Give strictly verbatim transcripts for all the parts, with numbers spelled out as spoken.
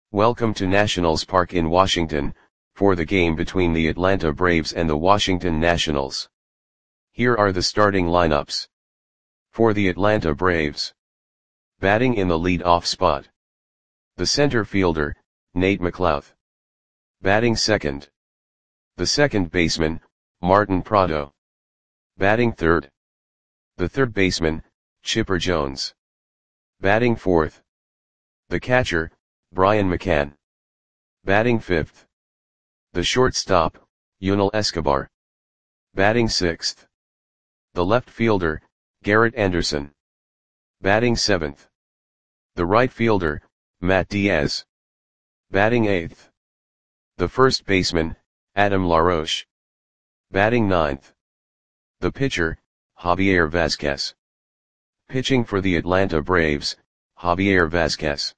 Welcome to Nationals Park in Washington, for the game between the Atlanta Braves and the Washington Nationals. Here are the starting lineups. For the Atlanta Braves. Batting in the lead-off spot. The center fielder, Nate McLouth. Batting second. The second baseman, Martin Prado. Batting third. The third baseman, Chipper Jones. Batting fourth. The catcher, Brian McCann. Batting fifth. The shortstop, Yunel Escobar. Batting sixth. The left fielder, Garrett Anderson. Batting seventh. The right fielder, Matt Diaz. Batting eighth. The first baseman, Adam LaRoche. Batting ninth. The pitcher, Javier Vazquez. Pitching for the Atlanta Braves, Javier Vazquez.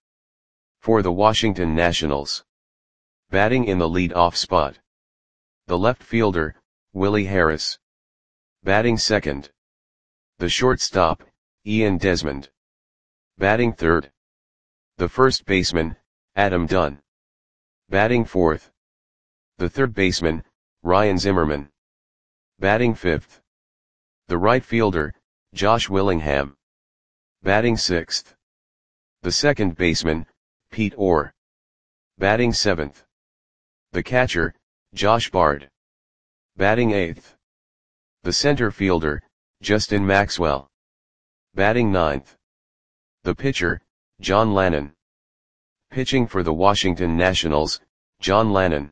For the Washington Nationals. Batting in the lead-off spot. The left fielder, Willie Harris. Batting second. The shortstop, Ian Desmond. Batting third. The first baseman, Adam Dunn. Batting fourth. The third baseman, Ryan Zimmerman. Batting fifth. The right fielder, Josh Willingham. Batting sixth. The second baseman, Pete Orr. Batting seventh. The catcher, Josh Bard. Batting eighth. The center fielder, Justin Maxwell. Batting ninth. The pitcher, John Lannon. Pitching for the Washington Nationals, John Lannon.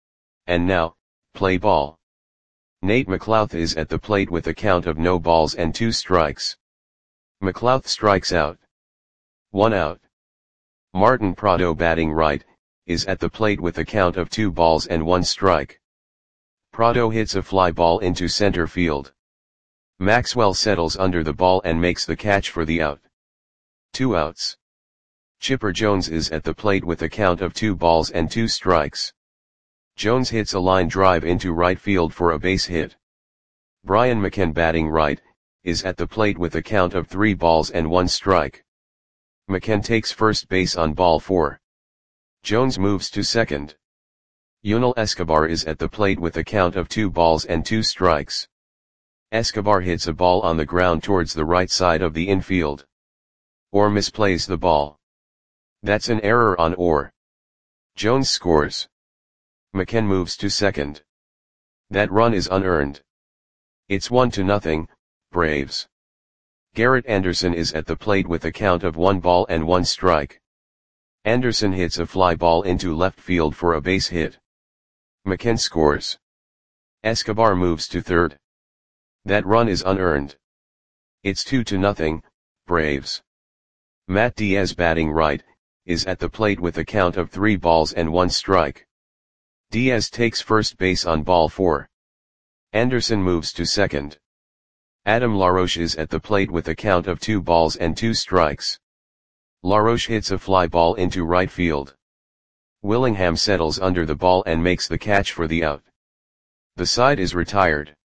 And now, play ball. Nate McLouth is at the plate with a count of no balls and two strikes. McLouth strikes out. One out. Martin Prado, batting right, is at the plate with a count of two balls and one strike. Prado hits a fly ball into center field. Maxwell settles under the ball and makes the catch for the out. Two outs. Chipper Jones is at the plate with a count of two balls and two strikes. Jones hits a line drive into right field for a base hit. Brian McCann, batting right, is at the plate with a count of three balls and one strike. McCann takes first base on ball four. Jones moves to second. Yunel Escobar is at the plate with a count of two balls and two strikes. Escobar hits a ball on the ground towards the right side of the infield. Orr misplays the ball. That's an error on Orr. Jones scores. McCann moves to second. That run is unearned. It's one to nothing, Braves. Garrett Anderson is at the plate with a count of one ball and one strike. Anderson hits a fly ball into left field for a base hit. McCann scores. Escobar moves to third. That run is unearned. It's two to nothing, Braves. Matt Diaz, batting right, is at the plate with a count of three balls and one strike. Diaz takes first base on ball four. Anderson moves to second. Adam LaRoche is at the plate with a count of two balls and two strikes. LaRoche hits a fly ball into right field. Willingham settles under the ball and makes the catch for the out. The side is retired.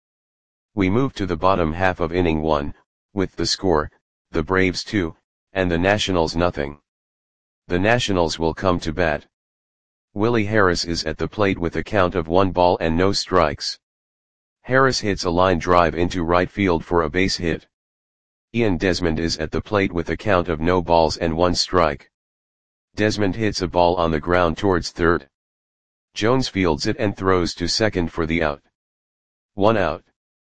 We move to the bottom half of inning one, with the score, the Braves two, and the Nationals nothing. The Nationals will come to bat. Willie Harris is at the plate with a count of one ball and no strikes. Harris hits a line drive into right field for a base hit. Ian Desmond is at the plate with a count of no balls and one strike. Desmond hits a ball on the ground towards third. Jones fields it and throws to second for the out. One out.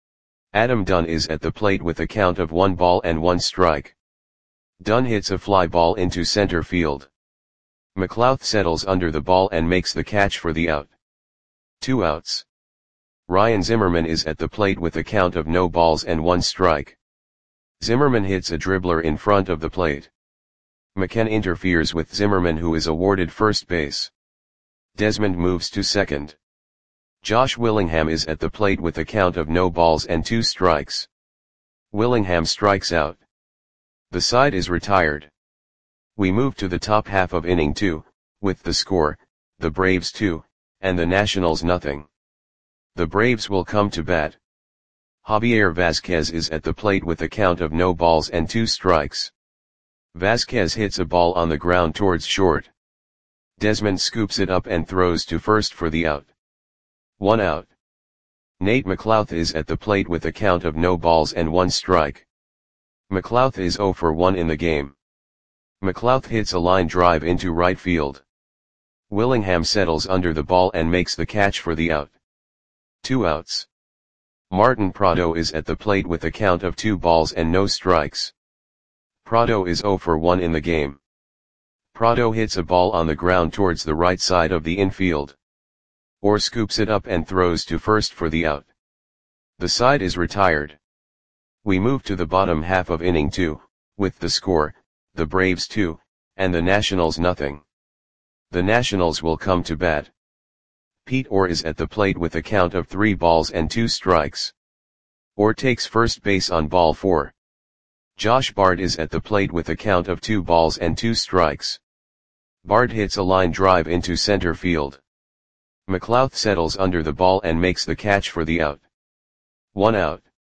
Adam Dunn is at the plate with a count of one ball and one strike. Dunn hits a fly ball into center field. McLouth settles under the ball and makes the catch for the out. Two outs. Ryan Zimmerman is at the plate with a count of no balls and one strike. Zimmerman hits a dribbler in front of the plate. McCann interferes with Zimmerman, who is awarded first base. Desmond moves to second. Josh Willingham is at the plate with a count of no balls and two strikes. Willingham strikes out. The side is retired. We move to the top half of inning two, with the score, the Braves two, and the Nationals nothing. The Braves will come to bat. Javier Vazquez is at the plate with a count of no balls and two strikes. Vazquez hits a ball on the ground towards short. Desmond scoops it up and throws to first for the out. One out. Nate McLouth is at the plate with a count of no balls and one strike. McLouth is oh for one in the game. McLouth hits a line drive into right field. Willingham settles under the ball and makes the catch for the out. Two outs. Martin Prado is at the plate with a count of two balls and no strikes. Prado is oh for one in the game. Prado hits a ball on the ground towards the right side of the infield. Orr scoops it up and throws to first for the out. The side is retired. We move to the bottom half of inning two, with the score, the Braves two, and the Nationals nothing. The Nationals will come to bat. Pete Orr is at the plate with a count of three balls and two strikes. Orr takes first base on ball four. Josh Bard is at the plate with a count of two balls and two strikes. Bard hits a line drive into center field. McLouth settles under the ball and makes the catch for the out. One out.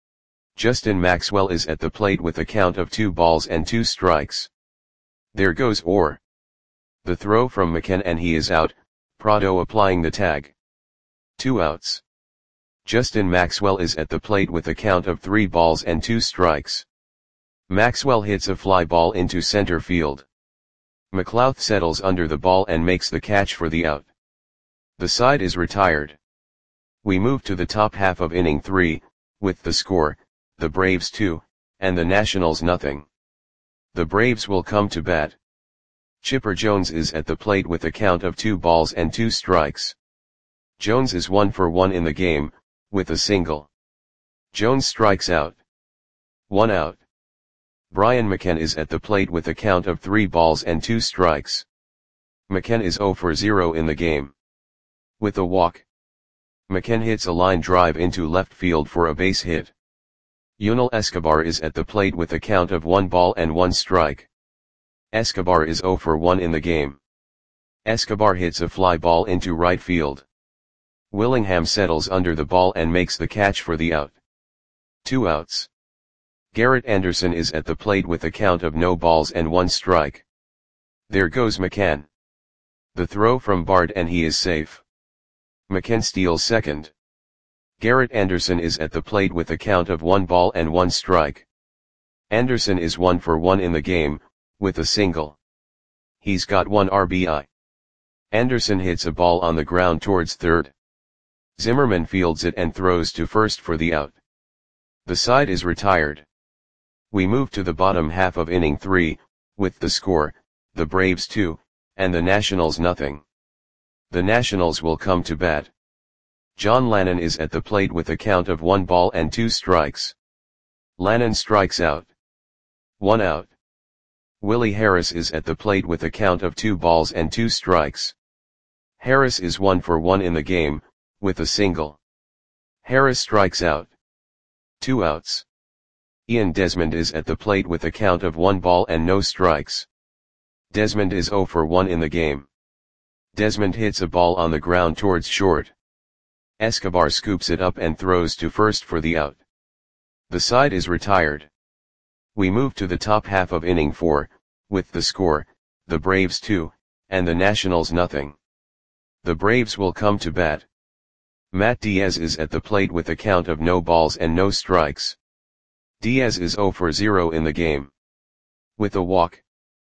Justin Maxwell is at the plate with a count of two balls and two strikes. There goes Orr. The throw from McCann and he is out, Prado applying the tag. Two outs. Justin Maxwell is at the plate with a count of three balls and two strikes. Maxwell hits a fly ball into center field. McLouth settles under the ball and makes the catch for the out. The side is retired. We move to the top half of inning three, with the score, the Braves two, and the Nationals nothing. The Braves will come to bat. Chipper Jones is at the plate with a count of two balls and two strikes. Jones is one for one in the game, with a single. Jones strikes out. One out. Brian McCann is at the plate with a count of three balls and two strikes. McCann is oh for zero in the game. With a walk. McCann hits a line drive into left field for a base hit. Yunel Escobar is at the plate with a count of one ball and one strike. Escobar is oh for one in the game. Escobar hits a fly ball into right field. Willingham settles under the ball and makes the catch for the out. Two outs. Garrett Anderson is at the plate with a count of no balls and one strike. There goes McCann. The throw from Bard and he is safe. McCann steals second. Garrett Anderson is at the plate with a count of one ball and one strike. Anderson is one for one in the game, with a single. He's got one R B I. Anderson hits a ball on the ground towards third. Zimmerman fields it and throws to first for the out. The side is retired. We move to the bottom half of inning three, with the score, the Braves two, and the Nationals nothing. The Nationals will come to bat. John Lannon is at the plate with a count of one ball and two strikes. Lannon strikes out. One out. Willie Harris is at the plate with a count of two balls and two strikes. Harris is one for one in the game, with a single. Harris strikes out. Two outs. Ian Desmond is at the plate with a count of one ball and no strikes. Desmond is oh for one in the game. Desmond hits a ball on the ground towards short. Escobar scoops it up and throws to first for the out. The side is retired. We move to the top half of inning four, with the score, the Braves two, and the Nationals nothing. The Braves will come to bat. Matt Diaz is at the plate with a count of no balls and no strikes. Diaz is oh for zero in the game. With a walk.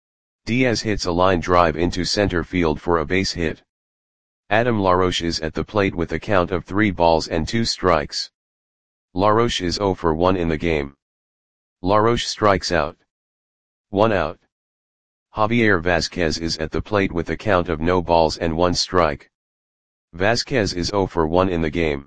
Diaz hits a line drive into center field for a base hit. Adam LaRoche is at the plate with a count of three balls and two strikes. LaRoche is oh for one in the game. LaRoche strikes out. One out. Javier Vazquez is at the plate with a count of no balls and one strike. Vazquez is oh for one in the game.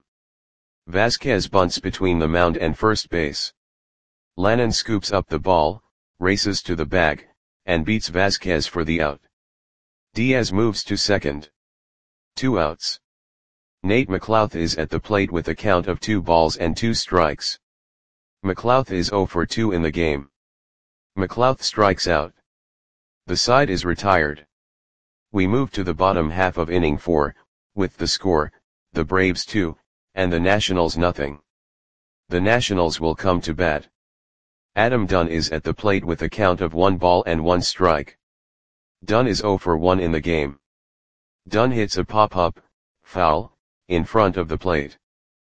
Vazquez bunts between the mound and first base. Lannon scoops up the ball, races to the bag, and beats Vazquez for the out. Diaz moves to second. Two outs. Nate McLouth is at the plate with a count of two balls and two strikes. McLouth is oh for two in the game. McLouth strikes out. The side is retired. We move to the bottom half of inning four, with the score, the Braves two, and the Nationals nothing. The Nationals will come to bat. Adam Dunn is at the plate with a count of one ball and one strike. Dunn is oh for one in the game. Dunn hits a pop-up, foul, in front of the plate.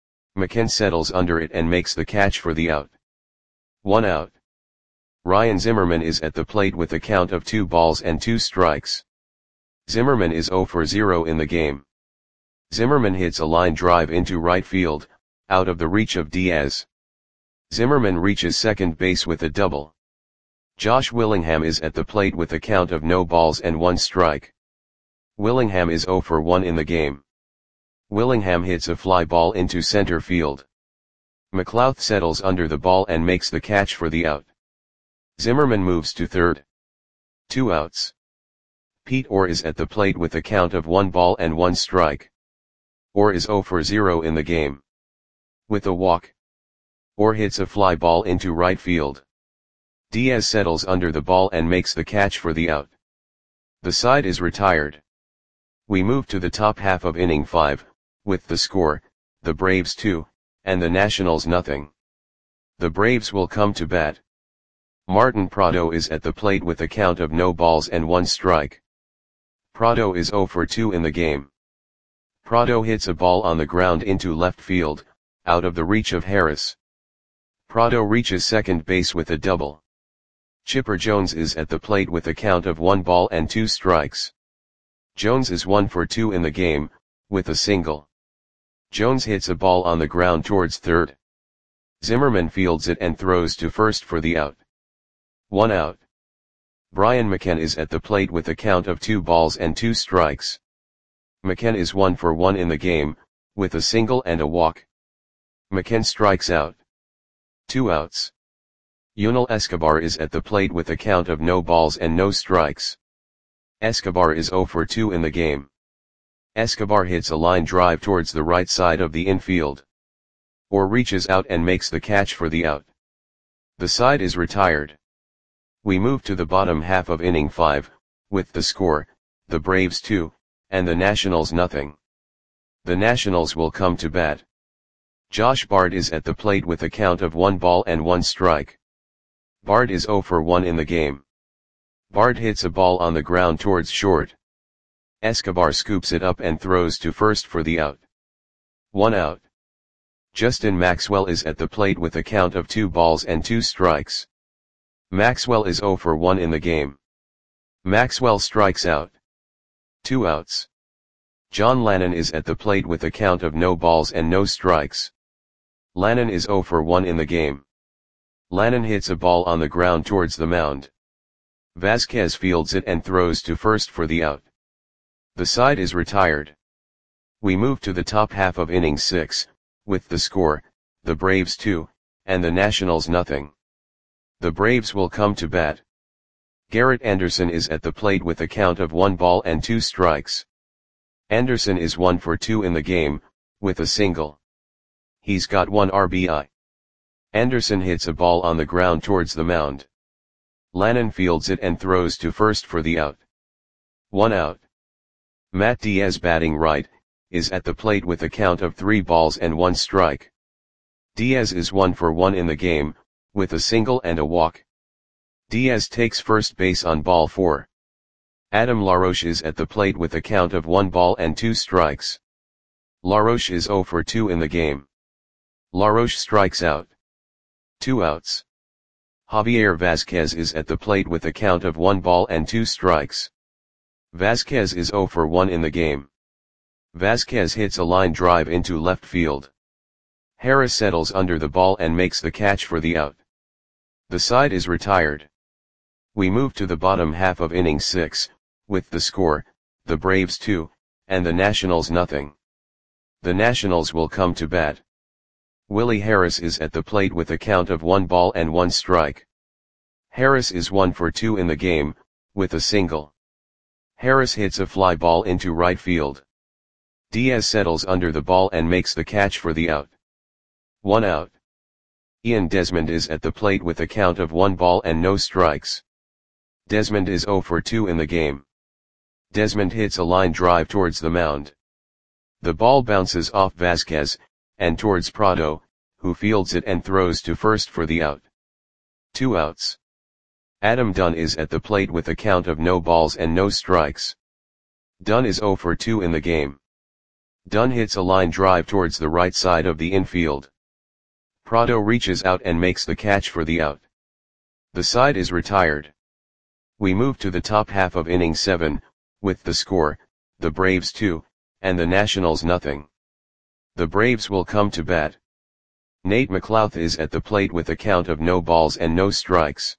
McKen settles under it and makes the catch for the out. One out. Ryan Zimmerman is at the plate with a count of two balls and two strikes. Zimmerman is zero for zero in the game. Zimmerman hits a line drive into right field, out of the reach of Diaz. Zimmerman reaches second base with a double. Josh Willingham is at the plate with a count of no balls and one strike. Willingham is zero for one in the game. Willingham hits a fly ball into center field. McLouth settles under the ball and makes the catch for the out. Zimmerman moves to third. Two outs. Pete Orr is at the plate with a count of one ball and one strike. Orr is zero for zero in the game. With a walk, Orr hits a fly ball into right field. Diaz settles under the ball and makes the catch for the out. The side is retired. We move to the top half of inning five, with the score, the Braves two, and the Nationals nothing. The Braves will come to bat. Martin Prado is at the plate with a count of no balls and one strike. Prado is zero for two in the game. Prado hits a ball on the ground into left field, out of the reach of Harris. Prado reaches second base with a double. Chipper Jones is at the plate with a count of one ball and two strikes. Jones is one for two in the game, with a single. Jones hits a ball on the ground towards third. Zimmerman fields it and throws to first for the out. One out. Brian McKen is at the plate with a count of two balls and two strikes. McKen is one for one in the game, with a single and a walk. McKen strikes out. Two outs. Yunel Escobar is at the plate with a count of no balls and no strikes. Escobar is zero for two in the game. Escobar hits a line drive towards the right side of the infield. Orr reaches out and makes the catch for the out. The side is retired. We move to the bottom half of inning five, with the score, the Braves two, and the Nationals nothing. The Nationals will come to bat. Josh Bard is at the plate with a count of one ball and one strike. Bard is zero for one in the game. Bard hits a ball on the ground towards short. Escobar scoops it up and throws to first for the out. One out. Justin Maxwell is at the plate with a count of two balls and two strikes. Maxwell is zero for one in the game. Maxwell strikes out. Two outs. John Lannon is at the plate with a count of no balls and no strikes. Lannon is zero for one in the game. Lannon hits a ball on the ground towards the mound. Vasquez fields it and throws to first for the out. The side is retired. We move to the top half of inning six, with the score, the Braves two, and the Nationals nothing. The Braves will come to bat. Garrett Anderson is at the plate with a count of one ball and two strikes. Anderson is one for two in the game, with a single. He's got one R B I. Anderson hits a ball on the ground towards the mound. Lannon fields it and throws to first for the out. One out. Matt Diaz, batting right, is at the plate with a count of three balls and one strike. Diaz is one for one in the game, with a single and a walk. Diaz takes first base on ball four. Adam LaRoche is at the plate with a count of one ball and two strikes. LaRoche is zero for two in the game. LaRoche strikes out. Two outs. Javier Vasquez is at the plate with a count of one ball and two strikes. Vasquez is zero for one in the game. Vasquez hits a line drive into left field. Harris settles under the ball and makes the catch for the out. The side is retired. We move to the bottom half of inning six, with the score, the Braves two, and the Nationals nothing. The Nationals will come to bat. Willie Harris is at the plate with a count of one ball and one strike. Harris is one for two in the game, with a single. Harris hits a fly ball into right field. Diaz settles under the ball and makes the catch for the out. One out. Ian Desmond is at the plate with a count of one ball and no strikes. Desmond is zero for two in the game. Desmond hits a line drive towards the mound. The ball bounces off Vasquez, and towards Prado, who fields it and throws to first for the out. Two outs. Adam Dunn is at the plate with a count of no balls and no strikes. Dunn is zero for two in the game. Dunn hits a line drive towards the right side of the infield. Prado reaches out and makes the catch for the out. The side is retired. We move to the top half of inning seven, with the score, the Braves two, and the Nationals nothing. The Braves will come to bat. Nate McLouth is at the plate with a count of no balls and no strikes.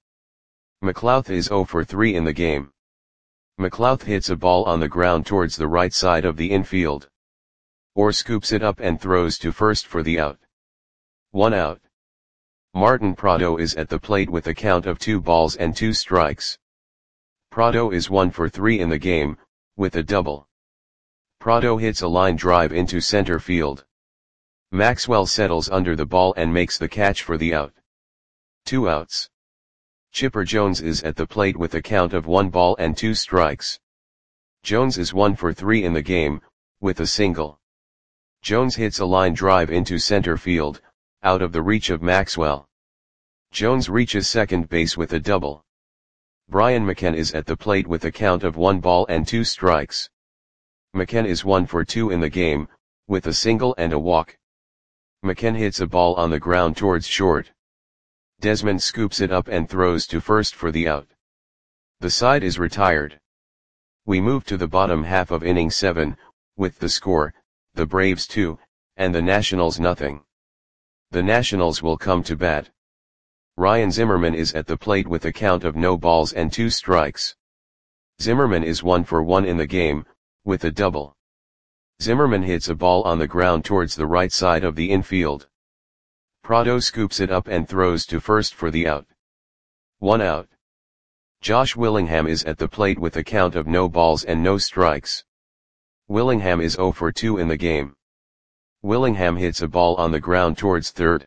McLouth is zero for three in the game. McLouth hits a ball on the ground towards the right side of the infield. Or scoops it up and throws to first for the out. One out. Martin Prado is at the plate with a count of two balls and two strikes. Prado is one for three in the game, with a double. Prado hits a line drive into center field. Maxwell settles under the ball and makes the catch for the out. Two outs. Chipper Jones is at the plate with a count of one ball and two strikes. Jones is one for three in the game, with a single. Jones hits a line drive into center field, out of the reach of Maxwell. Jones reaches second base with a double. Brian McCann is at the plate with a count of one ball and two strikes. McCann is one for two in the game, with a single and a walk. McCann hits a ball on the ground towards short. Desmond scoops it up and throws to first for the out. The side is retired. We move to the bottom half of inning seven, with the score, the Braves two, and the Nationals nothing. The Nationals will come to bat. Ryan Zimmerman is at the plate with a count of no balls and two strikes. Zimmerman is one for one in the game, with a double. Zimmerman hits a ball on the ground towards the right side of the infield. Prado scoops it up and throws to first for the out. One out. Josh Willingham is at the plate with a count of no balls and no strikes. Willingham is zero for two in the game. Willingham hits a ball on the ground towards third.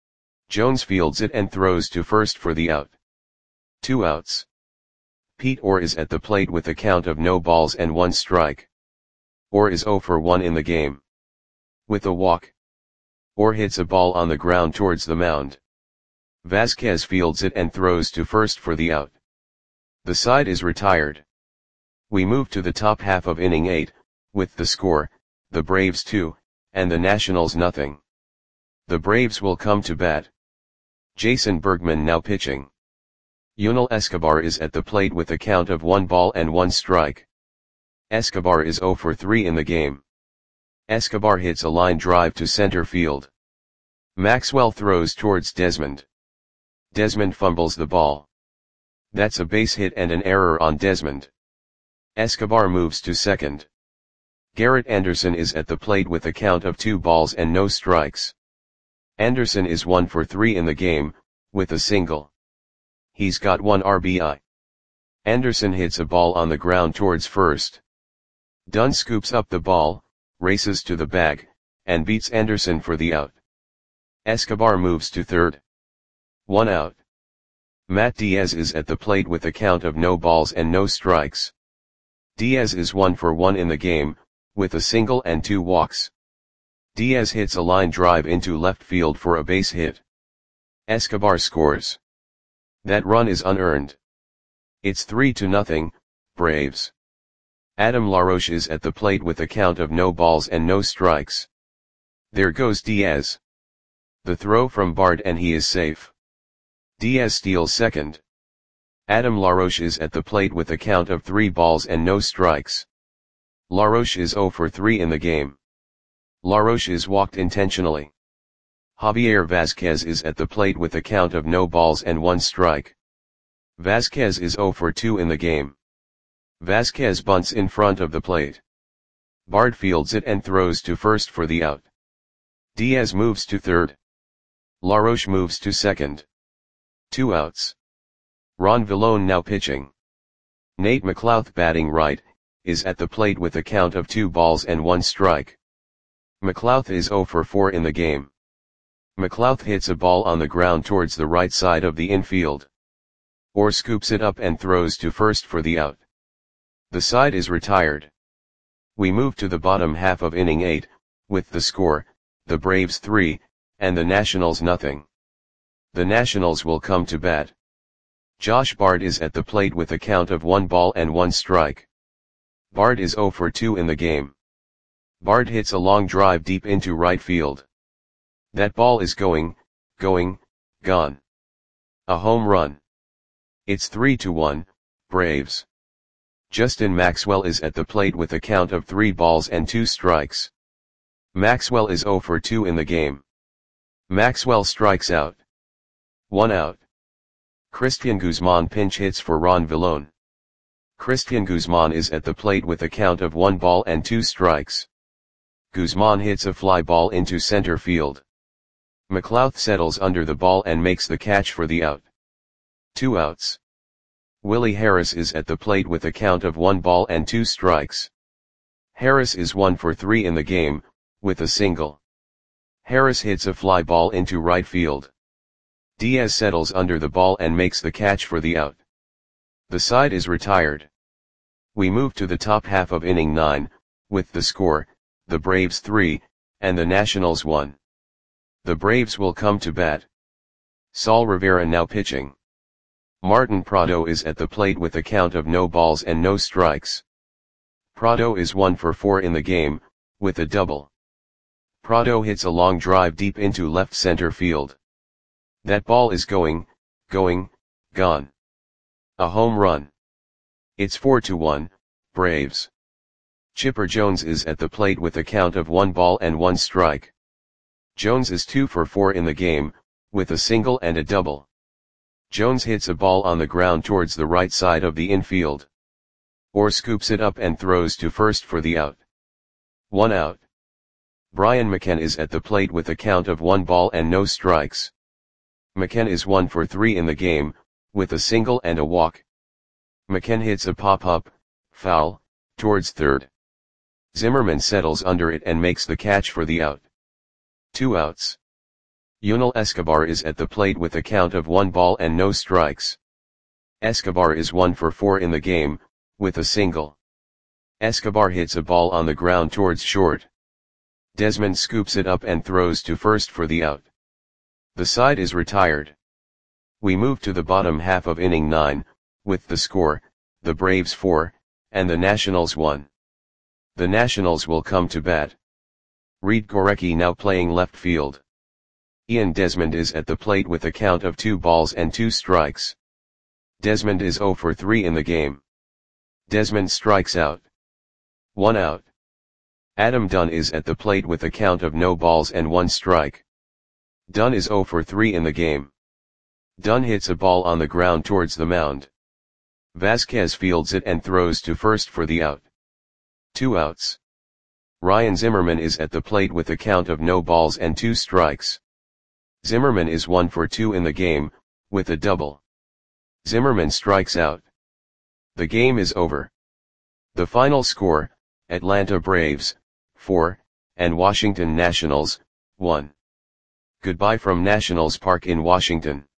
Jones fields it and throws to first for the out. Two outs. Pete Orr is at the plate with a count of no balls and one strike. Orr is zero for one in the game. With a walk. Orr hits a ball on the ground towards the mound. Vasquez fields it and throws to first for the out. The side is retired. We move to the top half of inning eight, with the score, the Braves two, and the Nationals nothing. The Braves will come to bat. Jason Bergman now pitching. Yunel Escobar is at the plate with a count of one ball and one strike. Escobar is zero for three in the game. Escobar hits a line drive to center field. Maxwell throws towards Desmond. Desmond fumbles the ball. That's a base hit and an error on Desmond. Escobar moves to second. Garrett Anderson is at the plate with a count of two balls and no strikes. Anderson is one for three in the game, with a single. He's got one R B I. Anderson hits a ball on the ground towards first. Dunn scoops up the ball, races to the bag, and beats Anderson for the out. Escobar moves to third. One out. Matt Diaz is at the plate with a count of no balls and no strikes. Diaz is one for one in the game, with a single and two walks. Diaz hits a line drive into left field for a base hit. Escobar scores. That run is unearned. It's three to nothing, Braves. Adam LaRoche is at the plate with a count of no balls and no strikes. There goes Diaz. The throw from Bard and he is safe. Diaz steals second. Adam LaRoche is at the plate with a count of three balls and no strikes. LaRoche is zero for three in the game. LaRoche is walked intentionally. Javier Vasquez is at the plate with a count of no balls and one strike. Vasquez is zero for two in the game. Vasquez bunts in front of the plate. Bard fields it and throws to first for the out. Diaz moves to third. LaRoche moves to second. Two outs. Ron Villone now pitching. Nate McLouth batting right, is at the plate with a count of two balls and one strike. McLouth is zero for four in the game. McLouth hits a ball on the ground towards the right side of the infield. Orr scoops it up and throws to first for the out. The side is retired. We move to the bottom half of inning eight, with the score, the Braves three, and the Nationals nothing. The Nationals will come to bat. Josh Bard is at the plate with a count of one ball and one strike. Bard is zero for two in the game. Bard hits a long drive deep into right field. That ball is going, going, gone. A home run. It's three to one, Braves. Justin Maxwell is at the plate with a count of three balls and two strikes. Maxwell is zero for two in the game. Maxwell strikes out. One out. Christian Guzman pinch hits for Ron Villone. Christian Guzman is at the plate with a count of one ball and two strikes. Guzman hits a fly ball into center field. McLouth settles under the ball and makes the catch for the out. Two outs. Willie Harris is at the plate with a count of one ball and two strikes. Harris is one for three in the game, with a single. Harris hits a fly ball into right field. Diaz settles under the ball and makes the catch for the out. The side is retired. We move to the top half of inning nine, with the score, the Braves three, and the Nationals one. The Braves will come to bat. Saul Rivera now pitching. Martin Prado is at the plate with a count of no balls and no strikes. Prado is one for four in the game, with a double. Prado hits a long drive deep into left center field. That ball is going, going, gone. A home run. It's four to one, Braves. Chipper Jones is at the plate with a count of one ball and one strike. Jones is two for four in the game, with a single and a double. Jones hits a ball on the ground towards the right side of the infield. Orr scoops it up and throws to first for the out. One out. Brian McCann is at the plate with a count of one ball and no strikes. McCann is one for three in the game, with a single and a walk. McCann hits a pop-up, foul, towards third. Zimmerman settles under it and makes the catch for the out. Two outs. Yunel Escobar is at the plate with a count of one ball and no strikes. Escobar is one for four in the game, with a single. Escobar hits a ball on the ground towards short. Desmond scoops it up and throws to first for the out. The side is retired. We move to the bottom half of inning nine, with the score, the Braves four, and the Nationals one. The Nationals will come to bat. Reed Gorecki now playing left field. Ian Desmond is at the plate with a count of two balls and two strikes. Desmond is zero for three in the game. Desmond strikes out. One out. Adam Dunn is at the plate with a count of no balls and one strike. Dunn is zero for three in the game. Dunn hits a ball on the ground towards the mound. Vasquez fields it and throws to first for the out. Two outs. Ryan Zimmerman is at the plate with a count of no balls and two strikes. Zimmerman is one for two in the game, with a double. Zimmerman strikes out. The game is over. The final score, Atlanta Braves, four, and Washington Nationals, one. Goodbye from Nationals Park in Washington.